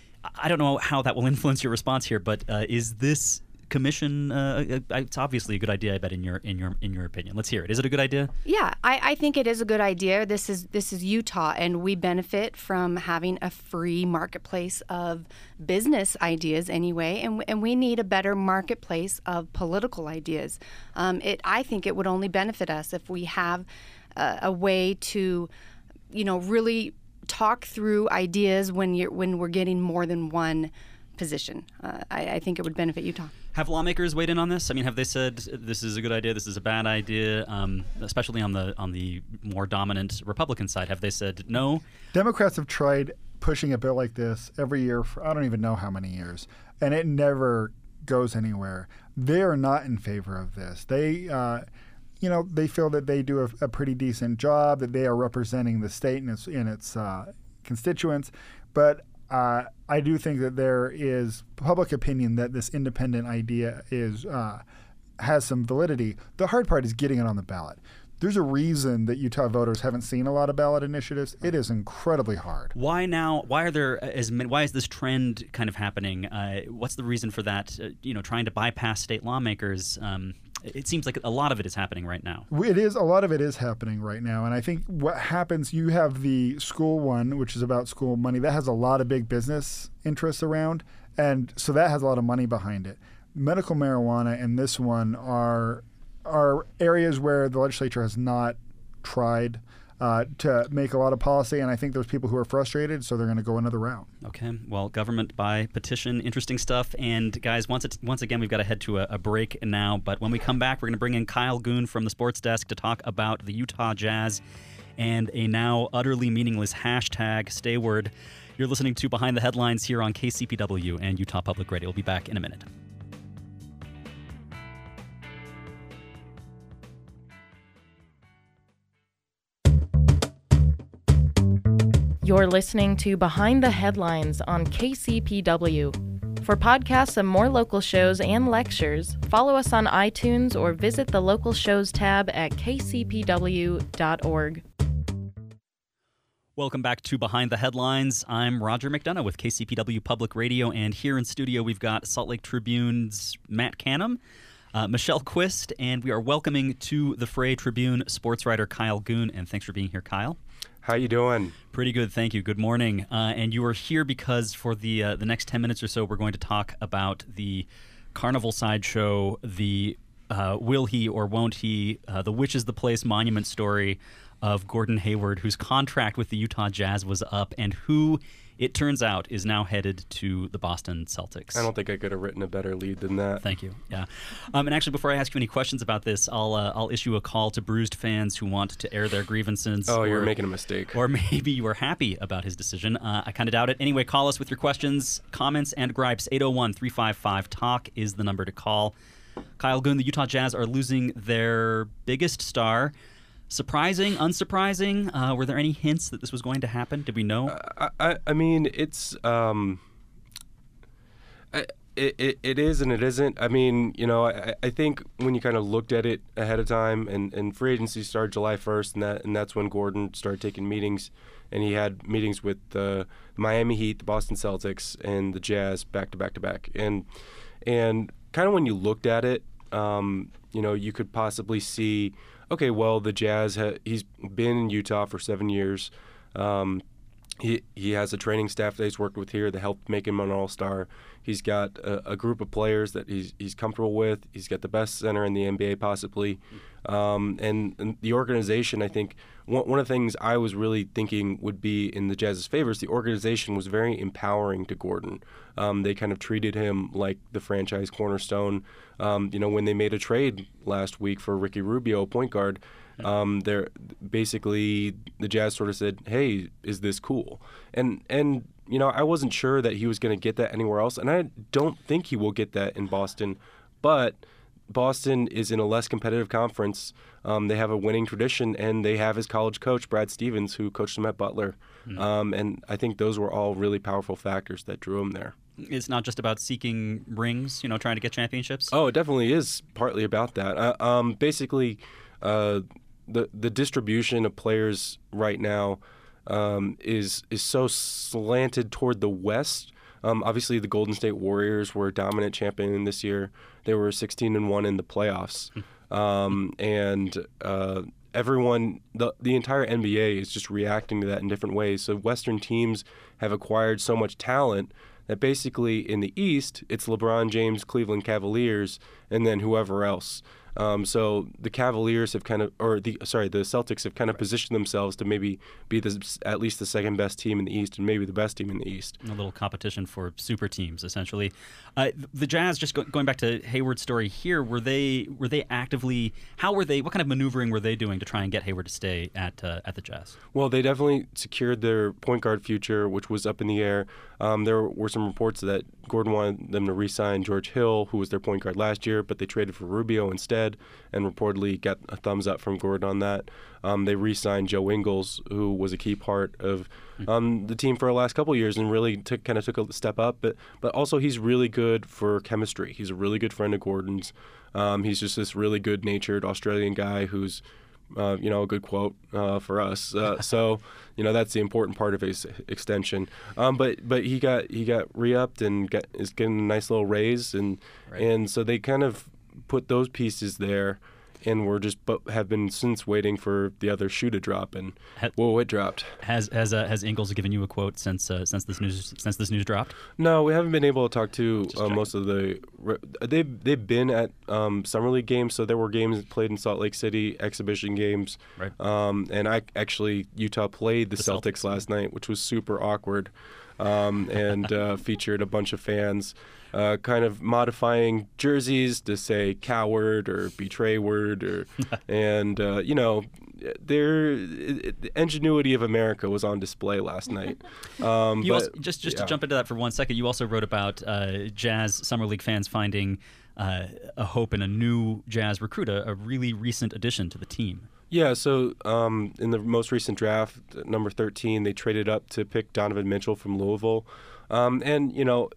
I don't know how that will influence your response here, but uh, is this commission? Uh, it's obviously a good idea, I bet, in your in your in your opinion. Let's hear it. Is it a good idea? Yeah, I, I think it is a good idea. This is this is Utah, and we benefit from having a free marketplace of business ideas anyway, and and we need a better marketplace of political ideas. Um, it I think it would only benefit us if we have uh, a way to, you know, really talk through ideas when you're when we're getting more than one position. Uh, I, I think it would benefit Utah. Have lawmakers weighed in on this? I mean, have they said this is a good idea, this is a bad idea, um, especially on the on the more dominant Republican side? Have they said no? Democrats have tried pushing a bill like this every year for I don't even know how many years, and it never goes anywhere. They are not in favor of this. They, uh, you know, they feel that they do a, a pretty decent job, that they are representing the state and its in its uh, constituents, but Uh, I do think that there is public opinion that this independent idea is uh, has some validity. The hard part is getting it on the ballot. There's a reason that Utah voters haven't seen a lot of ballot initiatives. It is incredibly hard. Why now? Why are there as many, why is this trend kind of happening? Uh, what's the reason for that? Uh, you know, trying to bypass state lawmakers. Um, it seems like a lot of it is happening right now. It is. A lot of it is happening right now. And I think what happens, you have the school one, which is about school money. That has a lot of big business interests around. And so that has a lot of money behind it. Medical marijuana and this one are are areas where the legislature has not tried uh, to make a lot of policy, and I think there's people who are frustrated, so they're going to go another route. Okay, well, government by petition, interesting stuff. And guys, once it, once again, we've got to head to a, a break now, but when we come back, we're going to bring in Kyle Goon from the Sports Desk to talk about the Utah Jazz and a now utterly meaningless hashtag, Stayward. You're listening to Behind the Headlines here on K C P W and Utah Public Radio. We'll be back in a minute. You're listening to Behind the Headlines on K C P W. For podcasts of more local shows and lectures, follow us on iTunes or visit the Local Shows tab at k c p w dot org. Welcome back to Behind the Headlines. I'm Roger McDonough with K C P W Public Radio, and here in studio we've got Salt Lake Tribune's Matt Canham, uh, Michelle Quist, and we are welcoming to the fray Tribune sports writer Kyle Goon. And thanks for being here, Kyle. How you doing? Pretty good, thank you. Good morning. Uh, and you are here because for the uh, the next ten minutes or so, we're going to talk about the Carnival Sideshow, the uh, will he or won't he, uh, the Which is the Place monument story of Gordon Hayward, whose contract with the Utah Jazz was up, and who, it turns out, is now headed to the Boston Celtics. I don't think I could have written a better lead than that. Thank you. Yeah. Um, and actually, before I ask you any questions about this, I'll uh, I'll issue a call to bruised fans who want to air their grievances. Oh, or, you're making a mistake. Or maybe you were happy about his decision. Uh, I kind of doubt it. Anyway, call us with your questions, comments, and gripes. eight oh one, three five five, talk is the number to call. Kyle Goon, the Utah Jazz are losing their biggest star. Surprising, unsurprising? Uh, were there any hints that this was going to happen? Did we know? Uh, I, I mean, it's um, I, it, it it is and it isn't. I mean, you know, I, I think when you kind of looked at it ahead of time, and, and free agency started July first, and that and that's when Gordon started taking meetings, and he had meetings with the Miami Heat, the Boston Celtics, and the Jazz back to back to back, and and kind of when you looked at it, um, you know, you could possibly see. Okay, well, the Jazz, ha- he's been in Utah for seven years. Um, he he has a training staff that he's worked with here that helped make him an all-star. He's got a, a group of players that he's he's comfortable with. He's got the best center in the N B A possibly. Um, and, and the organization, I think, one, one of the things I was really thinking would be in the Jazz's favor is the organization was very empowering to Gordon. Um, they kind of treated him like the franchise cornerstone. Um, you know, when they made a trade last week for Ricky Rubio, point guard, um, they're basically the Jazz sort of said, "Hey, is this cool?" And and you know, I wasn't sure that he was going to get that anywhere else, and I don't think he will get that in Boston, but Boston is in a less competitive conference. Um, they have a winning tradition, and they have his college coach, Brad Stevens, who coached him at Butler. Mm-hmm. Um, and I think those were all really powerful factors that drew him there. It's not just about seeking rings, you know, trying to get championships? Oh, it definitely is partly about that. Uh, um, basically, uh, the the distribution of players right now um, is is so slanted toward the West. Um, obviously, the Golden State Warriors were a dominant champion this year. They were sixteen and one in the playoffs, um, and uh, everyone, the the entire N B A is just reacting to that in different ways. So Western teams have acquired so much talent that basically in the East, it's LeBron James, Cleveland Cavaliers, and then whoever else. Um, so the Cavaliers have kind of, or the sorry, the Celtics have kind of positioned themselves to maybe be the, at least the second best team in the East, and maybe the best team in the East. A little competition for super teams, essentially. Uh, the Jazz, just go, going back to Hayward's story here, were they were they actively? How were they? What kind of maneuvering were they doing to try and get Hayward to stay at uh, at the Jazz? Well, they definitely secured their point guard future, which was up in the air. Um, there were some reports that Gordon wanted them to re-sign George Hill, who was their point guard last year, but they traded for Rubio instead, and reportedly got a thumbs up from Gordon on that. Um, they re-signed Joe Ingles, who was a key part of um, the team for the last couple of years and really took, kind of took a step up. But but also he's really good for chemistry. He's a really good friend of Gordon's. Um, he's just this really good-natured Australian guy who's Uh, you know, a good quote uh, for us. Uh, so, you know, that's the important part of his extension. Um, but but he got he got re-upped and got, is getting a nice little raise, and Right. and so they kind of put those pieces there, and we're just but have been since waiting for the other shoe to drop, and Ha- whoa, it dropped. Has has uh, has Ingles given you a quote since uh, since this news since this news dropped? No, we haven't been able to talk to Just uh, checking. most of the. They've they've been at um, summer league games, so there were games played in Salt Lake City, exhibition games. Right. Um, and I actually Utah played the, The Celtics, Celtics. last night, which was super awkward, um, and uh, featured a bunch of fans, uh, kind of modifying jerseys to say coward or betray word, or and uh, you know. Their the ingenuity of America was on display last night. Um, You but, also, just just yeah. to jump into that for one second, you also wrote about uh, Jazz Summer League fans finding uh, a hope in a new Jazz recruit, a, a really recent addition to the team. Yeah, so um, in the most recent draft, number thirteen, they traded up to pick Donovan Mitchell from Louisville. Um, and, you know,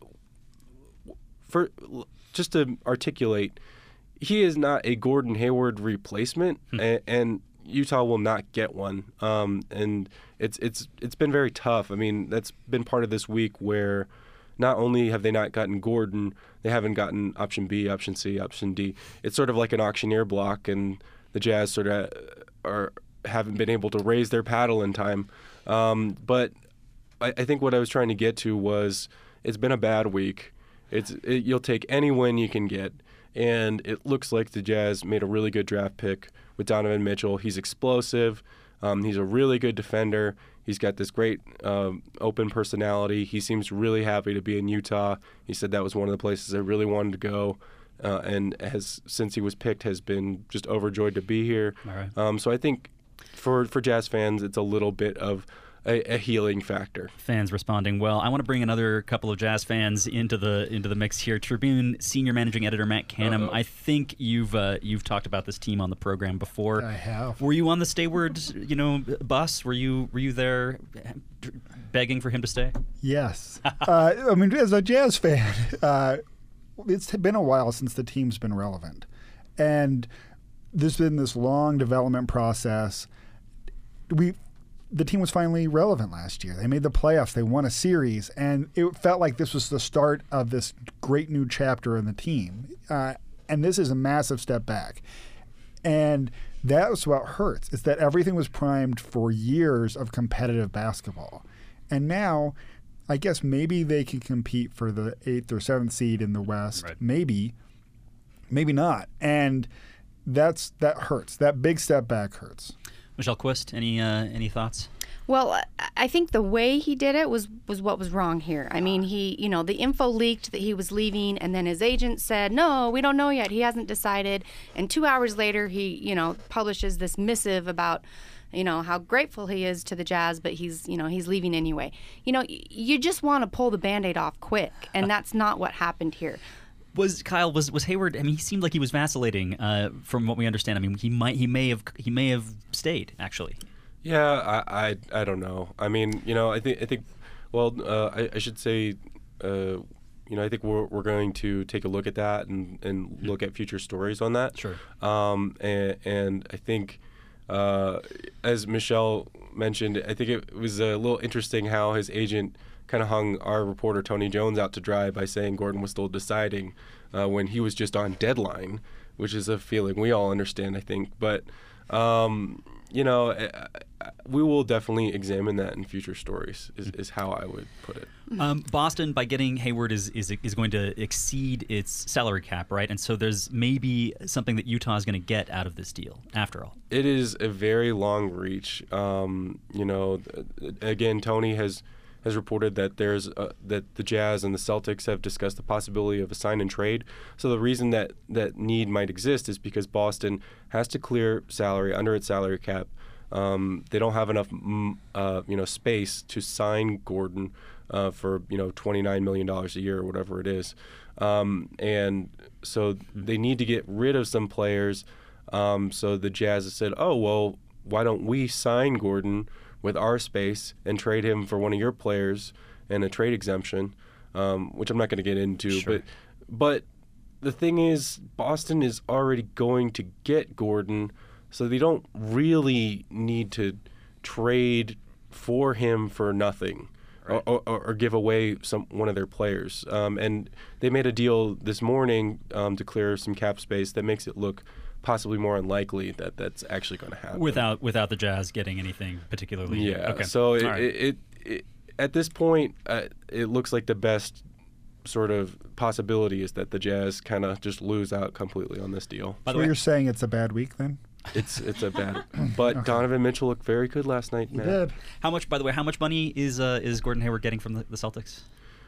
for just to articulate, he is not a Gordon Hayward replacement, and, and Utah will not get one. Um, and it's it's it's been very tough. I mean, that's been part of this week where not only have they not gotten Gordon, they haven't gotten option B, option C, option D. It's sort of like an auctioneer block, and the Jazz sort of are haven't been able to raise their paddle in time. Um, but I, I think what I was trying to get to was it's been a bad week. It's it, you'll take any win you can get, and it looks like the Jazz made a really good draft pick with Donovan Mitchell. He's explosive. Um, he's a really good defender. He's got this great um, open personality. He seems really happy to be in Utah. He said that was one of the places I really wanted to go, uh, and has since he was picked has been just overjoyed to be here. All right. Um, so I think for for Jazz fans, it's a little bit of a, a healing factor. Fans responding well. I want to bring another couple of Jazz fans into the into the mix here. Tribune senior managing editor Matt Canham. Uh-oh. I think you've uh, you've talked about this team on the program before. I have. Were you on the Stayward, you know, bus? Were you were you there, begging for him to stay? Yes. uh, I mean, as a Jazz fan, uh, it's been a while since the team's been relevant. And there's been this long development process. We, the team was finally relevant last year. They made the playoffs. They won a series. And it felt like this was the start of this great new chapter in the team. Uh, and this is a massive step back. And that's what hurts. It's that everything was primed for years of competitive basketball. And now, I guess maybe they can compete for the eighth or seventh seed in the West. Right. Maybe, maybe not. And that's that hurts. That big step back hurts. Michelle Quist, any uh, any thoughts? Well, I- I think the way he did it was was what was wrong here. I mean, he, you know, the info leaked that he was leaving, and then his agent said, "No, we don't know yet. He hasn't decided." And two hours later, he, you know, publishes this missive about, you know, how grateful he is to the Jazz, but he's, you know, he's leaving anyway. You know, y- you just want to pull the Band-Aid off quick, and that's not what happened here. Was Kyle was was Hayward? I mean, he seemed like he was vacillating. Uh, from what we understand, I mean, he might he may have he may have stayed actually. Yeah, I, I, I don't know. I mean, you know, I think I think, well, uh, I, I should say, uh, you know, I think we're we're going to take a look at that and, and look at future stories on that. Sure. Um, and, and I think uh, as Michelle mentioned, I think it was a little interesting how his agent kind of hung our reporter Tony Jones out to dry by saying Gordon was still deciding uh, when he was just on deadline, which is a feeling we all understand, I think. But, um, you know, we will definitely examine that in future stories, is, is how I would put it. Um, Boston, by getting Hayward, is, is is going to exceed its salary cap, right? And so there's maybe something that Utah is going to get out of this deal, after all. It is a very long reach. Um, you know, again, Tony has has reported that there's uh, that the Jazz and the Celtics have discussed the possibility of a sign and trade. So the reason that that need might exist is because Boston has to clear salary under its salary cap. Um, they don't have enough, uh, you know, space to sign Gordon uh, for you know twenty-nine million dollars a year or whatever it is, um, and so they need to get rid of some players. Um, so the Jazz have said, "Oh well, why don't we sign Gordon with our space and trade him for one of your players and a trade exemption," um, which I'm not going to get into. Sure. But but the thing is, Boston is already going to get Gordon, so they don't really need to trade for him for nothing. Right. Or, or, or give away some one of their players. Um, and they made a deal this morning um, to clear some cap space that makes it look possibly more unlikely that that's actually going to happen. Without without the Jazz getting anything particularly. Yeah. Okay. So it, right. it, it, it at this point, uh, it looks like the best sort of possibility is that the Jazz kind of just lose out completely on this deal. By the So way, you're saying it's a bad week then? It's it's a bad. But okay. Donovan Mitchell looked very good last night, He man. did. how much? By the way, how much money is uh, is Gordon Hayward getting from the, the Celtics?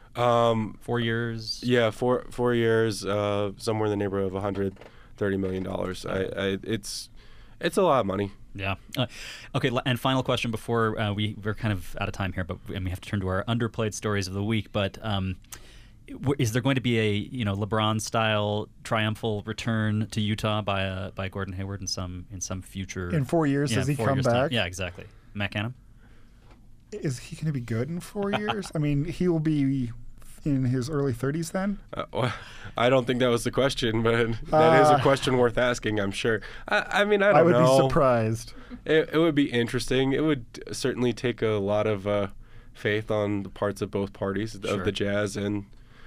Um, Four years. yeah, four four years, uh, somewhere in the neighborhood of one hundred thirty million dollars. I, I, it's it's a lot of money. Yeah. Uh, okay. l- And final question before uh, we we're kind of out of time here, but and we have to turn to our underplayed stories of the week. But um, w- is there going to be a you know LeBron style triumphal return to Utah by uh, by Gordon Hayward in some in some future In four years, yeah, does he four come years' time? back? Yeah, exactly. Matt Canham. Is he going to be good in four years? I mean, he will be in his early thirties then? Uh, well, I don't think that was the question, but that is a Uh, question worth asking, I'm sure. I, I mean, I don't I would know. be surprised. It, it would be interesting. It would certainly take a lot of uh, faith on the parts of both parties, Sure. of the Jazz and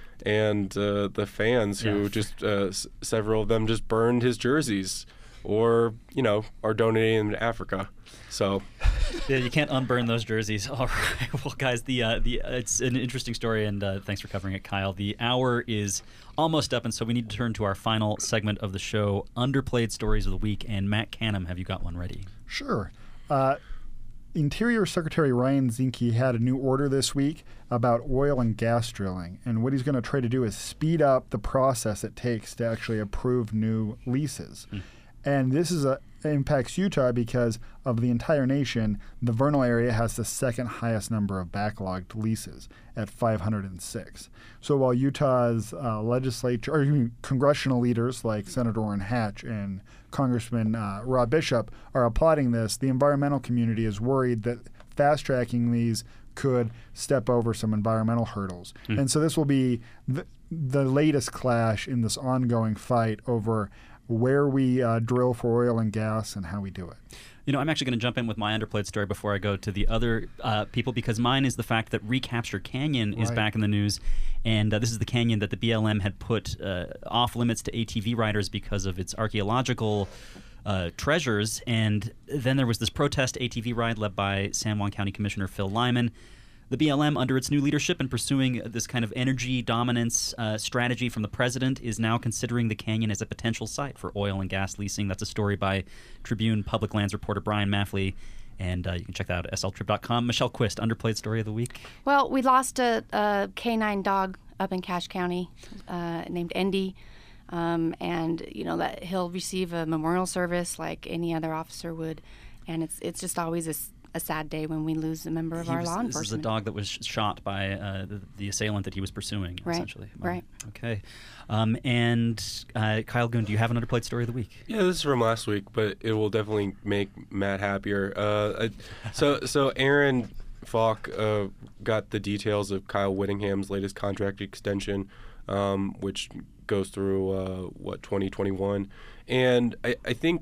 and uh, the fans, who Yeah. just uh, s- several of them just burned his jerseys, or you know, are donating them to Africa. So Yeah, you can't unburn those jerseys. All right, well, guys, the uh, the uh, it's an interesting story, and uh, thanks for covering it, Kyle. The hour is almost up, and so we need to turn to our final segment of the show, underplayed stories of the week. And Matt Canham, have you got one ready? Sure. Uh, Interior Secretary Ryan Zinke had a new order this week about oil and gas drilling. And what he's going to try to do is speed up the process it takes to actually approve new leases. Mm. And this is a impacts Utah because of the entire nation. The Vernal area has the second highest number of backlogged leases at five hundred six. So while Utah's uh, legislature, or congressional leaders like Senator Orrin Hatch and Congressman uh, Rob Bishop are applauding this, the environmental community is worried that fast-tracking these could step over some environmental hurdles. Mm. And so this will be the, the latest clash in this ongoing fight over where we uh, drill for oil and gas and how we do it. You know, I'm actually going to jump in with my underplayed story before I go to the other uh, people, because mine is the fact that Recapture Canyon is Right. back in the news, and uh, this is the canyon that the B L M had put uh, off limits to A T V riders because of its archaeological uh, treasures. And then there was this protest A T V ride led by San Juan County Commissioner Phil Lyman. The B L M, under its new leadership and pursuing this kind of energy dominance uh, strategy from the president, is now considering the canyon as a potential site for oil and gas leasing. That's a story by Tribune Public Lands reporter Brian Maffley, and uh, you can check that out at S L trip dot com. Michelle Quist, underplayed story of the week. Well, we lost a, a canine dog up in Cache County uh, named Endy. Um, and, you know, that he'll receive a memorial service like any other officer would. And it's it's just always a a sad day when we lose a member of He our was- law This is a enforcement. dog that was sh- shot by uh, the, the assailant that he was pursuing, Right, essentially. right. Okay. Um, and uh, Kyle Goon, do you have an underplayed story of the week? yeah, this is from last week, but it will definitely make Matt happier. Uh, I, so so Aaron Falk uh, got the details of Kyle Whittingham's latest contract extension, um, which goes through uh, what twenty twenty-one, and I, I think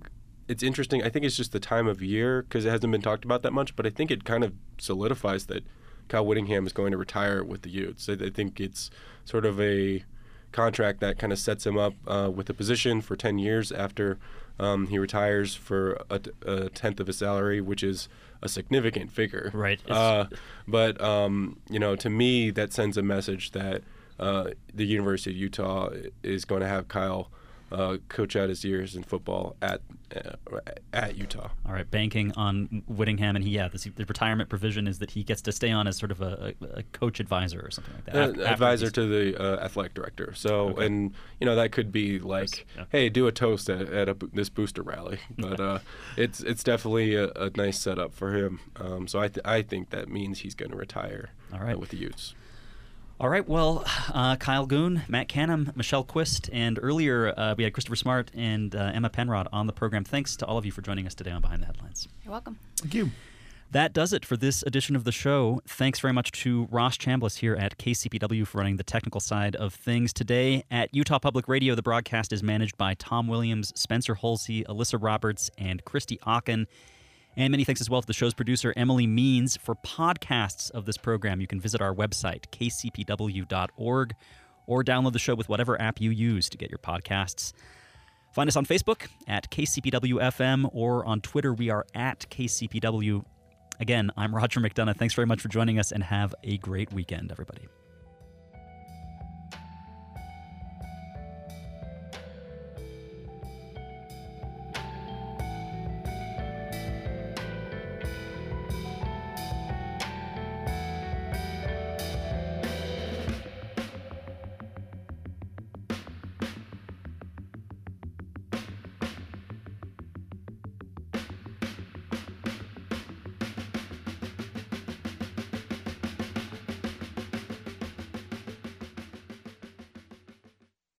it's interesting. I think it's just the time of year because it hasn't been talked about that much, but I think it kind of solidifies that Kyle Whittingham is going to retire with the Utes. I, I think it's sort of a contract that kind of sets him up uh, with a position for ten years after um, he retires for a, a tenth of his salary, which is a significant figure. Right. Uh, but, um, you know, to me, that sends a message that uh, the University of Utah is going to have Kyle uh, coach out his years in football at uh, at Utah. All right, banking on Whittingham, and he, yeah, this, the retirement provision is that he gets to stay on as sort of a, a coach advisor or something like that. Uh, After, advisor after to the uh, athletic director. So, Okay. and you know that could be like, yeah. hey, do a toast at, at a, this booster rally. But uh, it's it's definitely a, a nice setup for him. Um, so I th- I think that means he's going to retire. All right. uh, with the Utes. All right, well, uh, Kyle Goon, Matt Canham, Michelle Quist, and earlier uh, we had Christopher Smart and uh, Emma Penrod on the program. Thanks to all of you for joining us today on Behind the Headlines. You're welcome. Thank you. That does it for this edition of the show. Thanks very much to Ross Chambliss here at K C P W for running the technical side of things today. At Utah Public Radio, the broadcast is managed by Tom Williams, Spencer Holsey, Alyssa Roberts, and Christy Aachen. And many thanks as well to the show's producer, Emily Means. For podcasts of this program, you can visit our website, k c p w dot org, or download the show with whatever app you use to get your podcasts. Find us on Facebook at K C P W F M, or on Twitter, we are at K C P W. Again, I'm Roger McDonough. Thanks very much for joining us, and have a great weekend, everybody.